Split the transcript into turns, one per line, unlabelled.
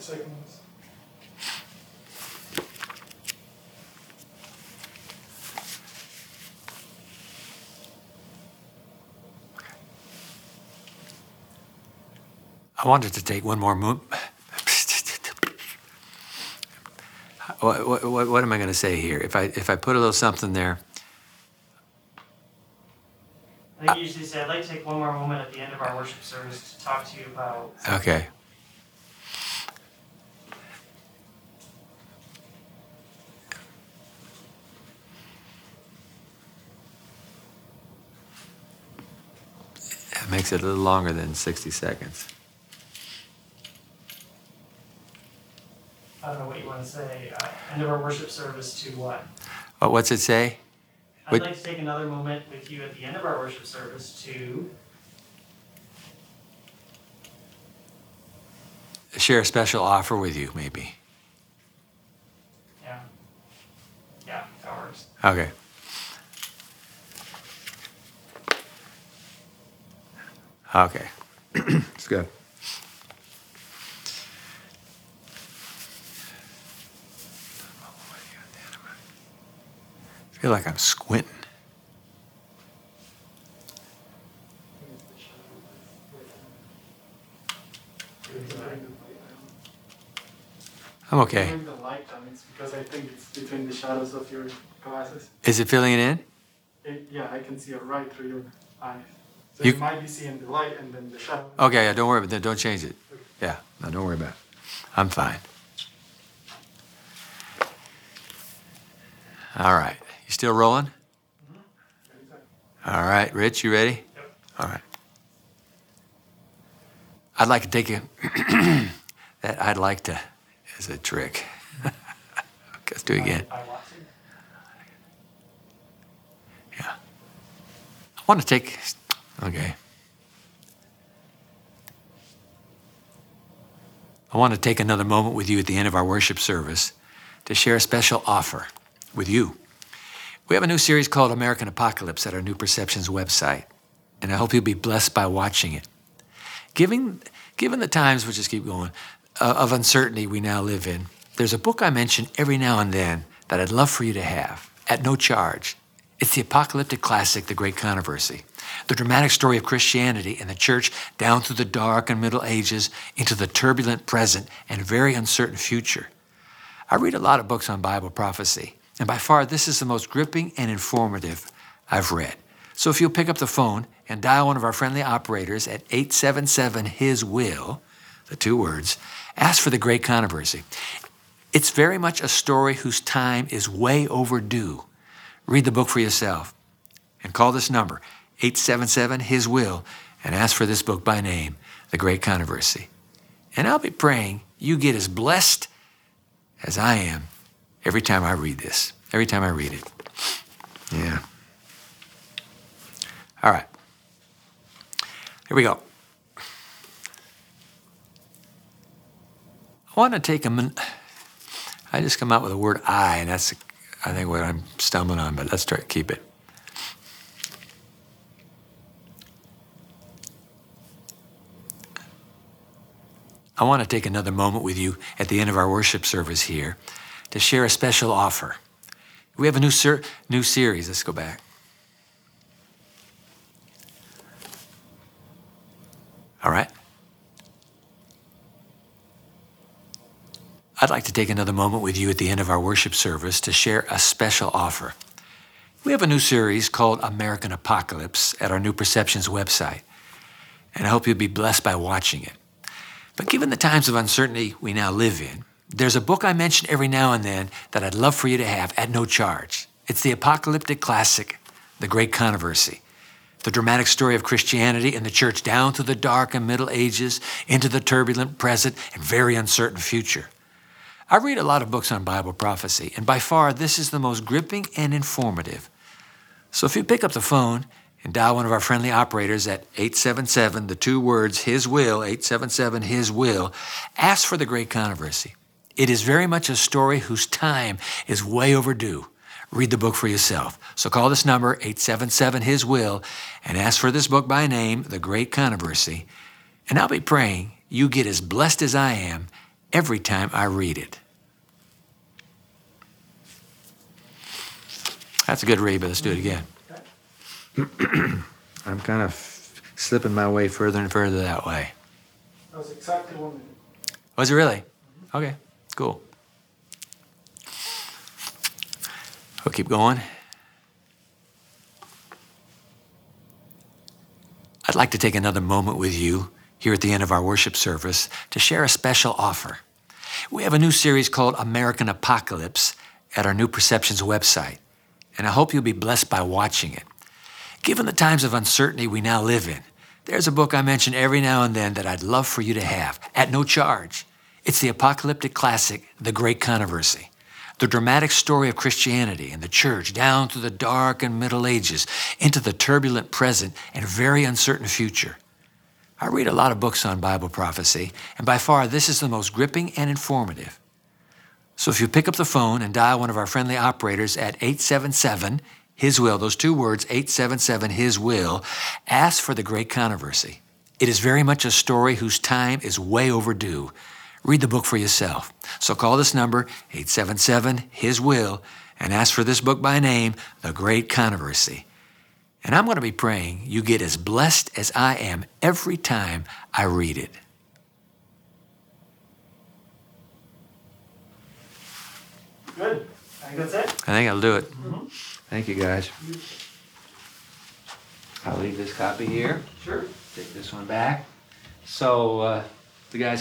30 seconds.
I wanted to take one more move. What am I going to say here? If I put a little something there.
I think you usually say, I'd like to take one more moment at the end of our worship service to talk to you about...
Okay. That makes it a little longer than 60 seconds.
I don't know what you want to say. End of our worship service to what?
What's it say?
I'd like to take another moment with you at the end of our worship service to...
share a special offer with you, maybe.
Yeah, that works.
Okay. Okay. It's good. I feel like I'm squinting. I'm okay.
During the light time, it's because I think it's between the shadows of your glasses.
Is it filling it in?
Yeah, I can see it right through your eyes. So
You
you might be seeing the light and then the shadow.
Okay, yeah, don't worry about that. Don't change it. Yeah, no, don't worry about it. I'm fine. All right. You still rolling? All right, Rich, you ready?
Yep.
All right. I'd like to take you. That I'd like to is a trick. Let's do it again.
I want to.
Yeah. I want to take. Okay. I want to take another moment with you at the end of our worship service to share a special offer with you. We have a new series called American Apocalypse at our New Perceptions website, and I hope you'll be blessed by watching it. Given the times, we'll just keep going, of uncertainty we now live in, there's a book I mention every now and then that I'd love for you to have, at no charge. It's the apocalyptic classic, The Great Controversy, the dramatic story of Christianity and the church down through the dark and Middle Ages into the turbulent present and very uncertain future. I read a lot of books on Bible prophecy, and by far this is the most gripping and informative I've read. So if you'll pick up the phone and dial one of our friendly operators at 877-HIS-WILL, the 2 words, ask for The Great Controversy. It's very much a story whose time is way overdue. Read the book for yourself and call this number, 877-HIS-WILL, and ask for this book by name, The Great Controversy. And I'll be praying you get as blessed as I am every time I read this, every time I read it. Yeah. All right. Here we go. I want to take a minute. I just come out with the word I, and that's, I think, what I'm stumbling on, but let's try to keep it. I want to take another moment with you at the end of our worship service here to share a special offer. We have a new series. Let's go back. All right. I'd like to take another moment with you at the end of our worship service to share a special offer. We have a new series called American Apocalypse at our New Perceptions website, and I hope you'll be blessed by watching it. But given the times of uncertainty we now live in, there's a book I mention every now and then that I'd love for you to have at no charge. It's the apocalyptic classic, The Great Controversy, the dramatic story of Christianity and the church down through the dark and Middle Ages into the turbulent present and very uncertain future. I read a lot of books on Bible prophecy, and by far this is the most gripping and informative. So if you pick up the phone and dial one of our friendly operators at 877, the 2 words, HIS-WILL, 877-HIS-WILL, ask for The Great Controversy. It is very much a story whose time is way overdue. Read the book for yourself. So call this number, 877-HIS-WILL, and ask for this book by name, The Great Controversy. And I'll be praying you get as blessed as I am every time I read it. That's a good read, but let's do it again. I'm kind of slipping my way further and further that way.
That was exactly 1 minute.
Was it really? Okay, cool. We'll keep going. I'd like to take another moment with you here at the end of our worship service to share a special offer. We have a new series called American Apocalypse at our New Perceptions website, and I hope you'll be blessed by watching it. Given the times of uncertainty we now live in, there's a book I mention every now and then that I'd love for you to have at no charge. It's the apocalyptic classic, The Great Controversy, the dramatic story of Christianity and the church down through the dark and Middle Ages into the turbulent present and very uncertain future. I read a lot of books on Bible prophecy, and by far this is the most gripping and informative. So if you pick up the phone and dial one of our friendly operators at 877 His Will, those 2 words, 877 His Will, ask for The Great Controversy. It is very much a story whose time is way overdue. Read the book for yourself. So call this number, 877 His Will, and ask for this book by name, The Great Controversy. And I'm going to be praying you get as blessed as I am every time I read it.
Good. I think that's it.
I think I'll do it.
Mm-hmm.
Thank you, guys. I'll leave this copy here.
Sure.
Take this one back. So the guys